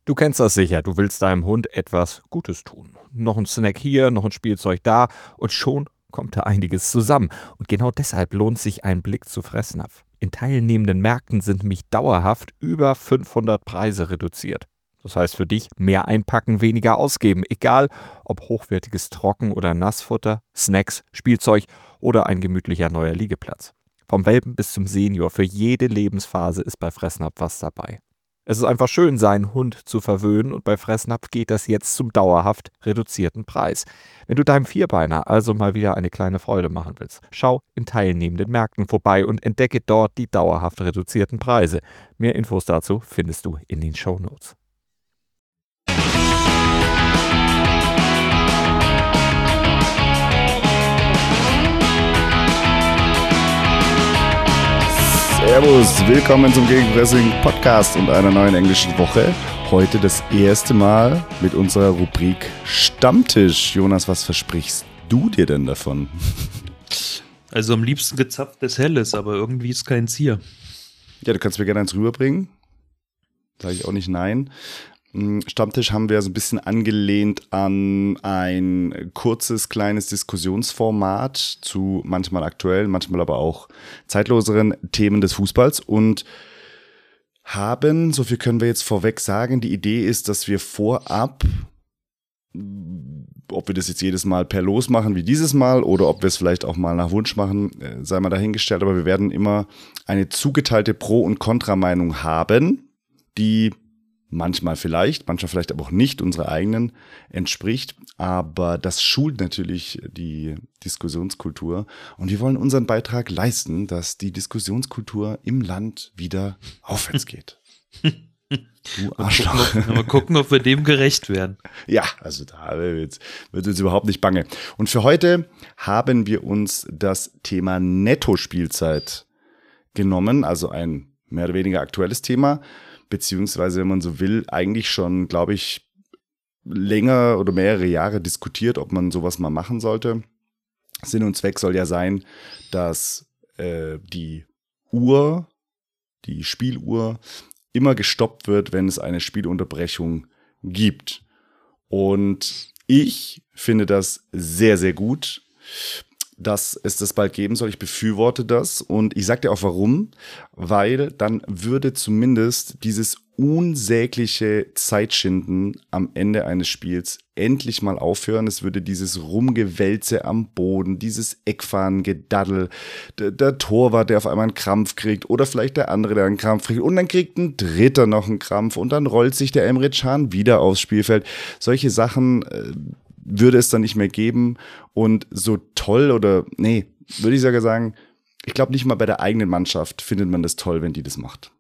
Du kennst das sicher, du willst deinem Hund etwas Gutes tun. Noch ein Snack hier, noch ein Spielzeug da und schon kommt da einiges zusammen. Und genau deshalb lohnt sich ein Blick zu Fressnapf. In teilnehmenden Märkten sind nämlich dauerhaft über 500 Preise reduziert. Das heißt für dich mehr einpacken, weniger ausgeben, egal ob hochwertiges Trocken- oder Nassfutter, Snacks, Spielzeug oder ein gemütlicher neuer Liegeplatz. Vom Welpen bis zum Senior, für jede Lebensphase ist bei Fressnapf was dabei. Es ist einfach schön, seinen Hund zu verwöhnen und bei Fressnapf geht das jetzt zum dauerhaft reduzierten Preis. Wenn du deinem Vierbeiner also mal wieder eine kleine Freude machen willst, schau in teilnehmenden Märkten vorbei und entdecke dort die dauerhaft reduzierten Preise. Mehr Infos dazu findest du in den Shownotes. Servus, willkommen zum Gegenpressing Podcast und einer neuen englischen Woche. Heute das erste Mal mit unserer Rubrik Stammtisch. Jonas, was versprichst du dir denn davon? Also am liebsten gezapftes Helles, aber irgendwie ist keins hier. Ja, du kannst mir gerne eins rüberbringen. Sage ich auch nicht nein. Stammtisch haben wir so ein bisschen angelehnt an ein kurzes, kleines Diskussionsformat zu manchmal aktuellen, manchmal aber auch zeitloseren Themen des Fußballs und haben, so viel können wir jetzt vorweg sagen, die Idee ist, dass wir vorab, ob wir das jetzt jedes Mal per Los machen wie dieses Mal oder ob wir es vielleicht auch mal nach Wunsch machen, sei mal dahingestellt, aber wir werden immer eine zugeteilte Pro- und Kontrameinung haben, die manchmal vielleicht aber auch nicht unserer eigenen entspricht, aber das schult natürlich die Diskussionskultur und wir wollen unseren Beitrag leisten, dass die Diskussionskultur im Land wieder aufwärts geht. Du Arschloch. Mal gucken, ob wir dem gerecht werden. Ja, also da wird uns überhaupt nicht bange. Und für heute haben wir uns das Thema Netto-Spielzeit genommen, also ein mehr oder weniger aktuelles Thema, beziehungsweise, wenn man so will, eigentlich schon, glaube ich, länger oder mehrere Jahre diskutiert, ob man sowas mal machen sollte. Sinn und Zweck soll ja sein, dass die Spieluhr, immer gestoppt wird, wenn es eine Spielunterbrechung gibt. Und ich finde das sehr, sehr gut, dass es das bald geben soll. Ich befürworte das und ich sage dir auch warum, weil dann würde zumindest dieses unsägliche Zeitschinden am Ende eines Spiels endlich mal aufhören. Es würde dieses Rumgewälze am Boden, dieses Eckfahren-Gedaddel, der Torwart, der auf einmal einen Krampf kriegt oder vielleicht der andere, der einen Krampf kriegt und dann kriegt ein Dritter noch einen Krampf und dann rollt sich der Emre Can wieder aufs Spielfeld. Solche Sachen würde es dann nicht mehr geben und so toll würde ich sogar sagen, ich glaube nicht mal bei der eigenen Mannschaft findet man das toll, wenn die das macht.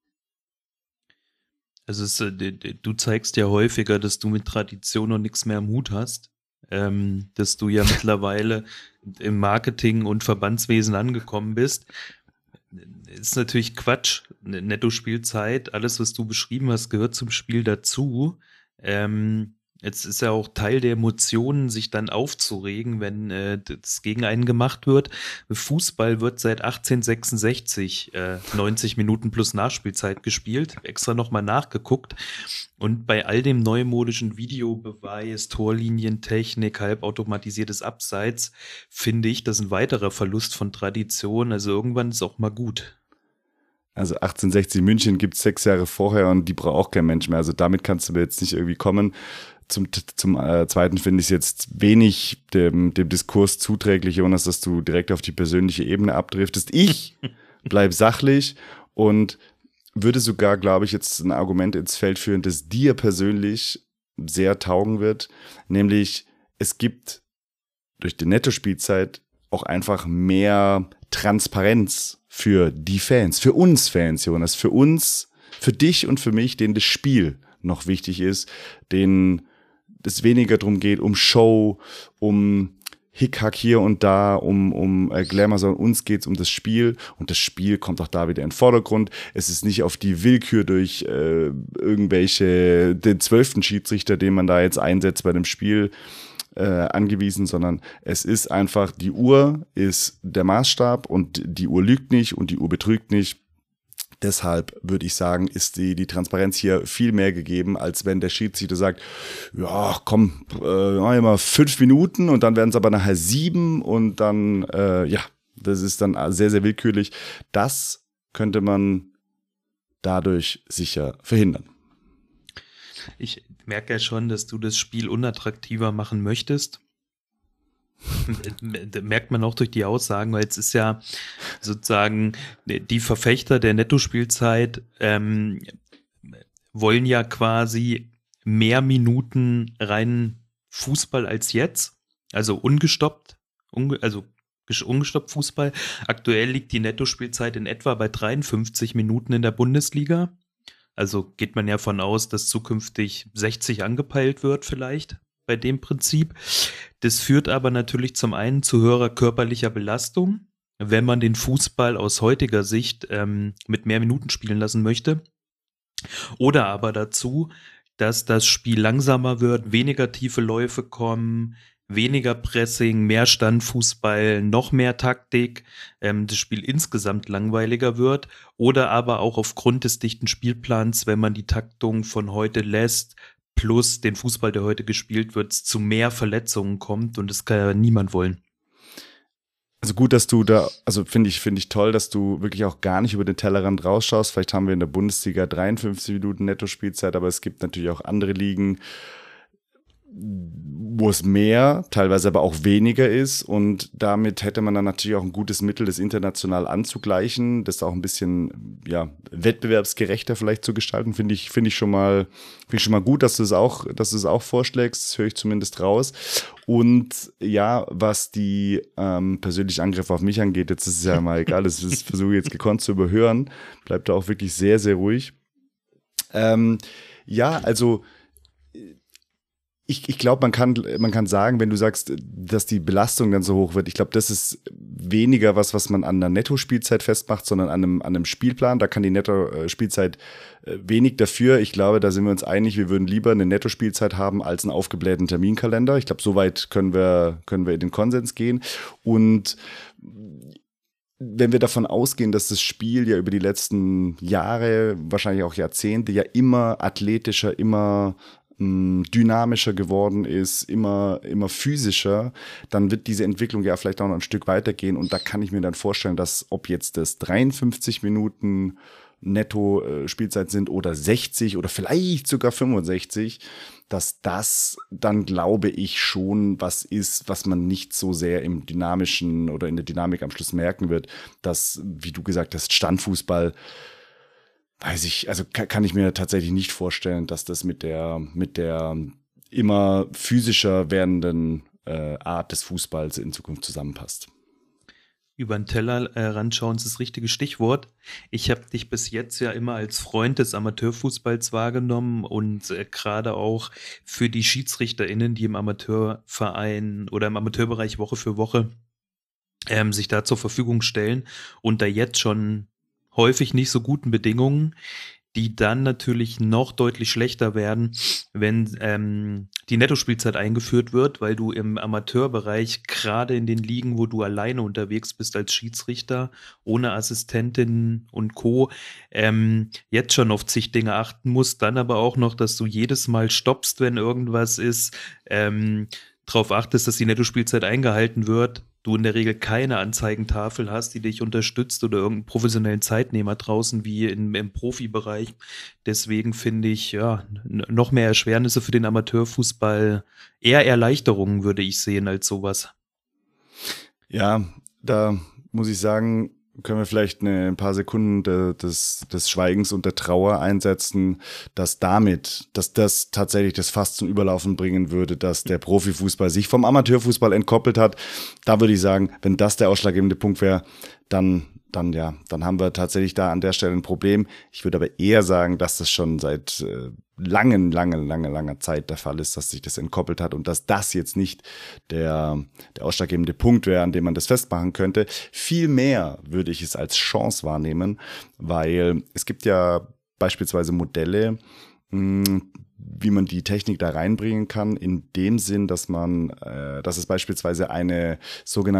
Also du zeigst ja häufiger, dass du mit Tradition und nichts mehr am Hut hast, dass du ja mittlerweile im Marketing und Verbandswesen angekommen bist. Ist natürlich Quatsch, Netto-Spielzeit, alles, was du beschrieben hast, gehört zum Spiel dazu. Jetzt ist ja auch Teil der Emotionen, sich dann aufzuregen, wenn das gegen einen gemacht wird. Fußball wird seit 1866 90 Minuten plus Nachspielzeit gespielt. Extra nochmal nachgeguckt. Und bei all dem neumodischen Videobeweis, Torlinientechnik, halbautomatisiertes Abseits, finde ich, das ist ein weiterer Verlust von Tradition. Also irgendwann ist auch mal gut. Also 1860 München gibt es 6 Jahre vorher und die braucht auch kein Mensch mehr. Also damit kannst du mir jetzt nicht irgendwie kommen. Zum Zweiten finde ich es jetzt wenig dem Diskurs zuträglich, Jonas, dass du direkt auf die persönliche Ebene abdriftest. Ich bleib sachlich und würde sogar, glaube ich, jetzt ein Argument ins Feld führen, das dir persönlich sehr taugen wird. Nämlich, es gibt durch die Netto-Spielzeit auch einfach mehr Transparenz für die Fans, für uns Fans, Jonas, für uns, für dich und für mich, denen das Spiel noch wichtig ist, denen es weniger darum geht, um Show, um Hickhack hier und da, um Glamour, sondern uns geht es um das Spiel und das Spiel kommt auch da wieder in den Vordergrund. Es ist nicht auf die Willkür durch den 12. Schiedsrichter, den man da jetzt einsetzt bei dem Spiel, angewiesen, sondern es ist einfach, die Uhr ist der Maßstab und die Uhr lügt nicht und die Uhr betrügt nicht. Deshalb würde ich sagen, ist die Transparenz hier viel mehr gegeben, als wenn der Schiedsrichter sagt, ja, komm, mal 5 Minuten und dann werden es aber nachher 7 und dann, das ist dann sehr, sehr willkürlich. Das könnte man dadurch sicher verhindern. Ich merke ja schon, dass du das Spiel unattraktiver machen möchtest. Merkt man auch durch die Aussagen, weil es ist ja sozusagen die Verfechter der Nettospielzeit wollen ja quasi mehr Minuten rein Fußball als jetzt, also ungestoppt Fußball. Aktuell liegt die Nettospielzeit in etwa bei 53 Minuten in der Bundesliga. Also geht man ja von aus, dass zukünftig 60 angepeilt wird vielleicht bei dem Prinzip. Das führt aber natürlich zum einen zu höherer körperlicher Belastung, wenn man den Fußball aus heutiger Sicht mit mehr Minuten spielen lassen möchte. Oder aber dazu, dass das Spiel langsamer wird, weniger tiefe Läufe kommen, weniger Pressing, mehr Standfußball, noch mehr Taktik, das Spiel insgesamt langweiliger wird. Oder aber auch aufgrund des dichten Spielplans, wenn man die Taktung von heute lässt, plus den Fußball, der heute gespielt wird, zu mehr Verletzungen kommt und das kann ja niemand wollen. Also gut, dass du da, also finde ich toll, dass du wirklich auch gar nicht über den Tellerrand rausschaust. Vielleicht haben wir in der Bundesliga 53 Minuten Netto-Spielzeit, aber es gibt natürlich auch andere Ligen, wo es mehr, teilweise aber auch weniger ist und damit hätte man dann natürlich auch ein gutes Mittel, das international anzugleichen, das auch ein bisschen wettbewerbsgerechter vielleicht zu gestalten, finde ich schon mal gut, dass du es auch vorschlägst, das höre ich zumindest raus. Und ja, was die persönlichen Angriffe auf mich angeht, jetzt ist es ja mal egal, das versuche ich jetzt gekonnt zu überhören, bleibt da auch wirklich sehr, sehr ruhig. Also ich glaube, man kann sagen, wenn du sagst, dass die Belastung dann so hoch wird, ich glaube, das ist weniger was man an der Nettospielzeit festmacht, sondern an einem Spielplan. Da kann die Nettospielzeit wenig dafür. Ich glaube, da sind wir uns einig, wir würden lieber eine Nettospielzeit haben als einen aufgeblähten Terminkalender. Ich glaube, so weit können wir in den Konsens gehen. Und wenn wir davon ausgehen, dass das Spiel ja über die letzten Jahre, wahrscheinlich auch Jahrzehnte, ja immer athletischer, immer dynamischer geworden ist, immer physischer, dann wird diese Entwicklung ja vielleicht auch noch ein Stück weitergehen und da kann ich mir dann vorstellen, dass ob jetzt das 53 Minuten Netto-Spielzeit sind oder 60 oder vielleicht sogar 65, dass das dann, glaube ich, schon was ist, was man nicht so sehr im Dynamischen oder in der Dynamik am Schluss merken wird, dass, wie du gesagt hast, Standfußball kann ich mir tatsächlich nicht vorstellen, dass das mit der immer physischer werdenden Art des Fußballs in Zukunft zusammenpasst. Über den Teller ranschauen ist das richtige Stichwort. Ich habe dich bis jetzt ja immer als Freund des Amateurfußballs wahrgenommen und gerade auch für die SchiedsrichterInnen, die im Amateurverein oder im Amateurbereich Woche für Woche sich da zur Verfügung stellen, unter jetzt schon häufig nicht so guten Bedingungen, die dann natürlich noch deutlich schlechter werden, wenn die Nettospielzeit eingeführt wird, weil du im Amateurbereich gerade in den Ligen, wo du alleine unterwegs bist als Schiedsrichter, ohne Assistentin und Co., jetzt schon auf zig Dinge achten musst, dann aber auch noch, dass du jedes Mal stoppst, wenn irgendwas ist, darauf achtest, dass die Nettospielzeit eingehalten wird, du in der Regel keine Anzeigentafel hast, die dich unterstützt oder irgendeinen professionellen Zeitnehmer draußen wie im Profibereich. Deswegen finde ich, noch mehr Erschwernisse für den Amateurfußball, eher Erleichterungen würde ich sehen als sowas. Ja, da muss ich sagen, können wir vielleicht ein paar Sekunden des Schweigens und der Trauer einsetzen, dass das tatsächlich das Fass zum Überlaufen bringen würde, dass der Profifußball sich vom Amateurfußball entkoppelt hat. Da würde ich sagen, wenn das der ausschlaggebende Punkt wäre, dann haben wir tatsächlich da an der Stelle ein Problem. Ich würde aber eher sagen, dass das schon seit langer Zeit der Fall ist, dass sich das entkoppelt hat und dass das jetzt nicht der ausschlaggebende Punkt wäre, an dem man das festmachen könnte. Vielmehr würde ich es als Chance wahrnehmen, weil es gibt ja beispielsweise Modelle, wie man die Technik da reinbringen kann, in dem Sinn, dass es beispielsweise eine sogenannte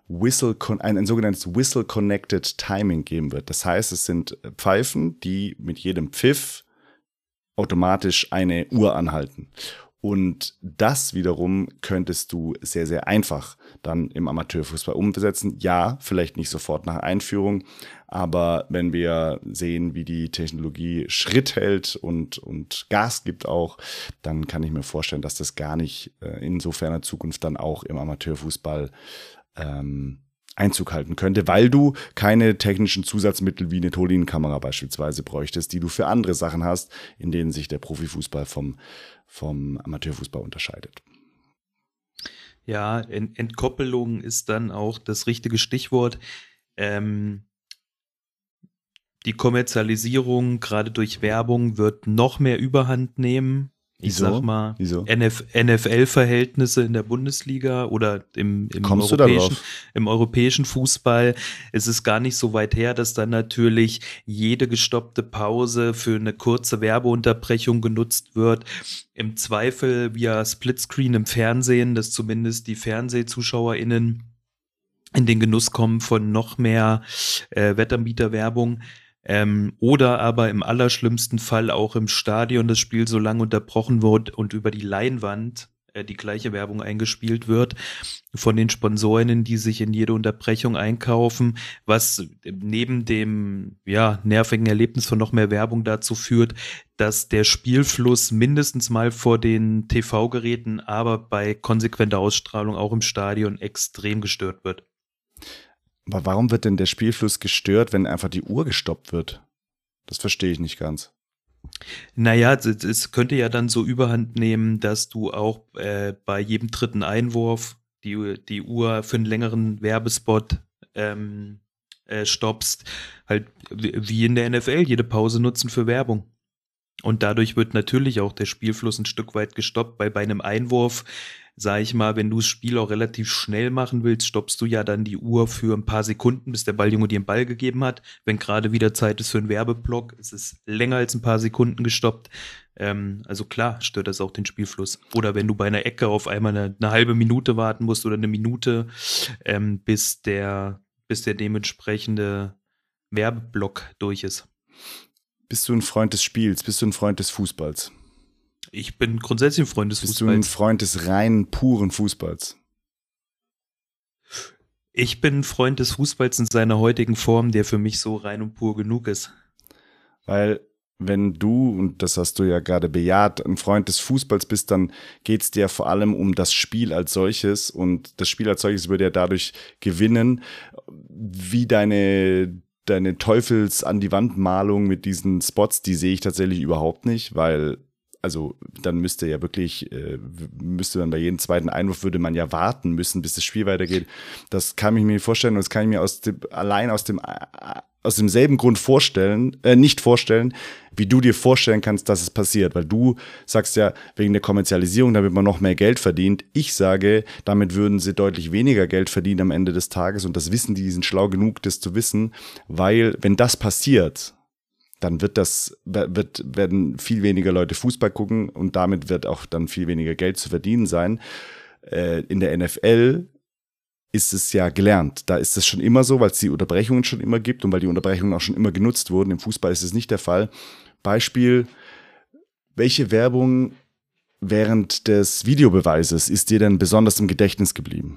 ein sogenanntes Whistle-Connected Timing geben wird. Das heißt, es sind Pfeifen, die mit jedem Pfiff automatisch eine Uhr anhalten. Und das wiederum könntest du sehr, sehr einfach dann im Amateurfußball umsetzen. Ja, vielleicht nicht sofort nach Einführung, aber wenn wir sehen, wie die Technologie Schritt hält und Gas gibt auch, dann kann ich mir vorstellen, dass das gar nicht in so ferner Zukunft dann auch im Amateurfußball Einzug halten könnte, weil du keine technischen Zusatzmittel wie eine Tolinenkamera beispielsweise bräuchtest, die du für andere Sachen hast, in denen sich der Profifußball vom Amateurfußball unterscheidet. Ja, Entkoppelung ist dann auch das richtige Stichwort. Die Kommerzialisierung, gerade durch Werbung, wird noch mehr Überhand nehmen. Ich sag mal, NFL-Verhältnisse in der Bundesliga oder im europäischen Fußball. Es ist gar nicht so weit her, dass dann natürlich jede gestoppte Pause für eine kurze Werbeunterbrechung genutzt wird. Im Zweifel via Splitscreen im Fernsehen, dass zumindest die FernsehzuschauerInnen in den Genuss kommen von noch mehr Wettanbieterwerbung. Oder aber im allerschlimmsten Fall auch im Stadion das Spiel so lange unterbrochen wird und über die Leinwand die gleiche Werbung eingespielt wird von den Sponsorinnen, die sich in jede Unterbrechung einkaufen, was neben dem nervigen Erlebnis von noch mehr Werbung dazu führt, dass der Spielfluss mindestens mal vor den TV-Geräten, aber bei konsequenter Ausstrahlung auch im Stadion extrem gestört wird. Aber warum wird denn der Spielfluss gestört, wenn einfach die Uhr gestoppt wird? Das verstehe ich nicht ganz. Naja, es könnte ja dann so Überhand nehmen, dass du auch bei jedem dritten Einwurf die Uhr für einen längeren Werbespot stoppst. Halt wie in der NFL, jede Pause nutzen für Werbung. Und dadurch wird natürlich auch der Spielfluss ein Stück weit gestoppt, weil bei einem Einwurf, sag ich mal, wenn du das Spiel auch relativ schnell machen willst, stoppst du ja dann die Uhr für ein paar Sekunden, bis der Balljunge dir den Ball gegeben hat. Wenn gerade wieder Zeit ist für einen Werbeblock, ist es länger als ein paar Sekunden gestoppt. Also klar stört das auch den Spielfluss. Oder wenn du bei einer Ecke auf einmal eine halbe Minute warten musst oder eine Minute, bis der dementsprechende Werbeblock durch ist. Bist du ein Freund des Spiels? Bist du ein Freund des Fußballs? Ich bin grundsätzlich ein Freund des Fußballs. Bist du ein Freund des reinen, puren Fußballs? Ich bin ein Freund des Fußballs in seiner heutigen Form, der für mich so rein und pur genug ist. Weil wenn du, und das hast du ja gerade bejaht, ein Freund des Fußballs bist, dann geht es dir vor allem um das Spiel als solches. Und das Spiel als solches würde ja dadurch gewinnen, wie deine Teufels-an-die-Wand-Malung mit diesen Spots, die sehe ich tatsächlich überhaupt nicht, weil also dann müsste man bei jedem zweiten Einwurf würde man ja warten müssen, bis das Spiel weitergeht. Das kann ich mir nicht vorstellen und das kann ich mir aus demselben Grund nicht vorstellen, wie du dir vorstellen kannst, dass es passiert. Weil du sagst ja, wegen der Kommerzialisierung, damit man noch mehr Geld verdient. Ich sage, damit würden sie deutlich weniger Geld verdienen am Ende des Tages und das wissen die sind schlau genug, das zu wissen, weil wenn das passiert, dann werden viel weniger Leute Fußball gucken und damit wird auch dann viel weniger Geld zu verdienen sein. In der NFL ist es ja gelernt. Da ist es schon immer so, weil es die Unterbrechungen schon immer gibt und weil die Unterbrechungen auch schon immer genutzt wurden. Im Fußball ist es nicht der Fall. Beispiel, welche Werbung während des Videobeweises ist dir denn besonders im Gedächtnis geblieben?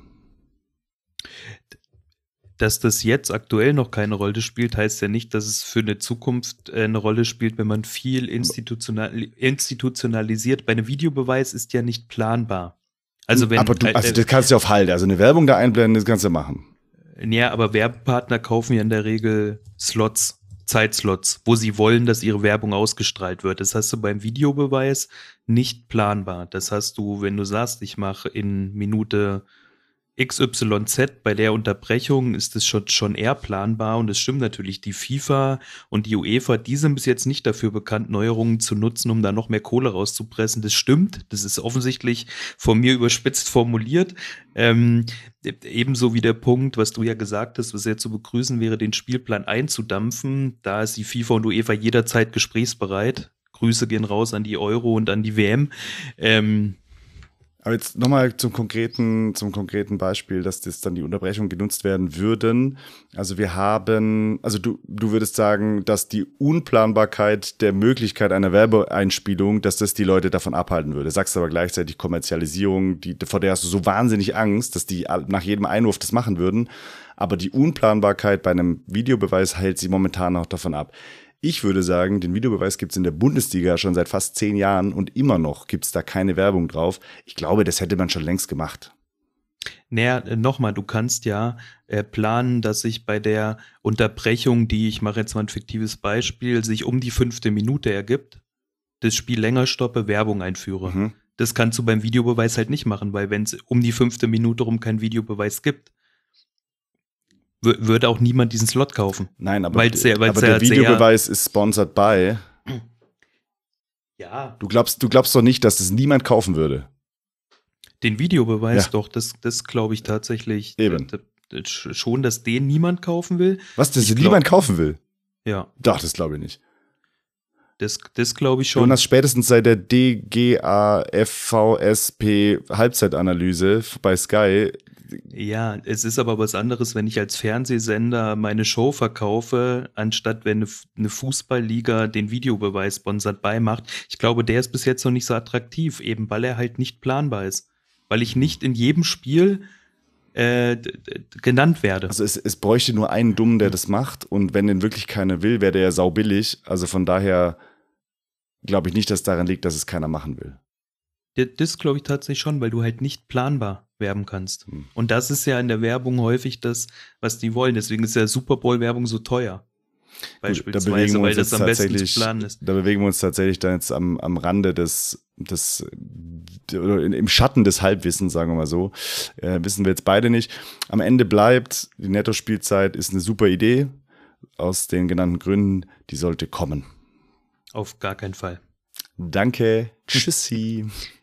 Dass das jetzt aktuell noch keine Rolle spielt, heißt ja nicht, dass es für eine Zukunft eine Rolle spielt, wenn man viel institutionalisiert. Bei einem Videobeweis ist ja nicht planbar. Also das kannst du auf Halde, also eine Werbung da einblenden, das kannst du machen. Ja, aber Werbepartner kaufen ja in der Regel Zeitslots, wo sie wollen, dass ihre Werbung ausgestrahlt wird. Das hast du beim Videobeweis nicht planbar. Das hast du, wenn du sagst, ich mache in Minute XYZ bei der Unterbrechung ist es schon eher planbar und es stimmt natürlich, die FIFA und die UEFA, die sind bis jetzt nicht dafür bekannt, Neuerungen zu nutzen, um da noch mehr Kohle rauszupressen. Das stimmt, das ist offensichtlich von mir überspitzt formuliert. Ebenso wie der Punkt, was du ja gesagt hast, was sehr zu begrüßen wäre, den Spielplan einzudampfen. Da ist die FIFA und UEFA jederzeit gesprächsbereit. Grüße gehen raus an die Euro und an die WM. Aber jetzt nochmal zum konkreten Beispiel, dass das dann die Unterbrechungen genutzt werden würden. Also du würdest sagen, dass die Unplanbarkeit der Möglichkeit einer Werbeeinspielung, dass das die Leute davon abhalten würde. Sagst aber gleichzeitig Kommerzialisierung, vor der hast du so wahnsinnig Angst, dass die nach jedem Einwurf das machen würden. Aber die Unplanbarkeit bei einem Videobeweis hält sie momentan noch davon ab. Ich würde sagen, den Videobeweis gibt es in der Bundesliga schon seit fast 10 Jahren und immer noch gibt es da keine Werbung drauf. Ich glaube, das hätte man schon längst gemacht. Naja, nochmal, du kannst ja planen, dass sich bei der Unterbrechung, ich mache jetzt mal ein fiktives Beispiel, sich um die 5. Minute ergibt, das Spiel länger stoppe, Werbung einführe. Mhm. Das kannst du beim Videobeweis halt nicht machen, weil wenn es um die 5. Minute rum keinen Videobeweis gibt, würde auch niemand diesen Slot kaufen. Nein, aber der Videobeweis ist sponsored by. Ja. Du glaubst doch nicht, dass das niemand kaufen würde. Den Videobeweis doch, das glaube ich tatsächlich. Eben. Schon, dass den niemand kaufen will. Was, dass niemand kaufen will? Ja. Doch, das glaube ich nicht. Das glaube ich schon. Jonas, spätestens seit der DGAFVSP Halbzeitanalyse bei Sky. Ja, es ist aber was anderes, wenn ich als Fernsehsender meine Show verkaufe, anstatt wenn eine Fußballliga den Videobeweis sponsored beimacht. Ich glaube, der ist bis jetzt noch nicht so attraktiv, eben weil er halt nicht planbar ist. Weil ich nicht in jedem Spiel genannt werde. Also es bräuchte nur einen Dummen, der das macht, und wenn den wirklich keiner will, wäre der ja saubillig. Also von daher glaube ich nicht, dass daran liegt, dass es keiner machen will. Das glaube ich tatsächlich schon, weil du halt nicht planbar werben kannst. Und das ist ja in der Werbung häufig das, was die wollen. Deswegen ist ja Super Bowl-Werbung so teuer. Beispielsweise, weil das am besten zu planen ist. Da bewegen wir uns tatsächlich dann jetzt am Rande oder im Schatten des Halbwissens, sagen wir mal so. Wissen wir jetzt beide nicht. Am Ende bleibt, die Netto-Spielzeit ist eine super Idee. Aus den genannten Gründen, die sollte kommen. Auf gar keinen Fall. Danke. Tschüssi.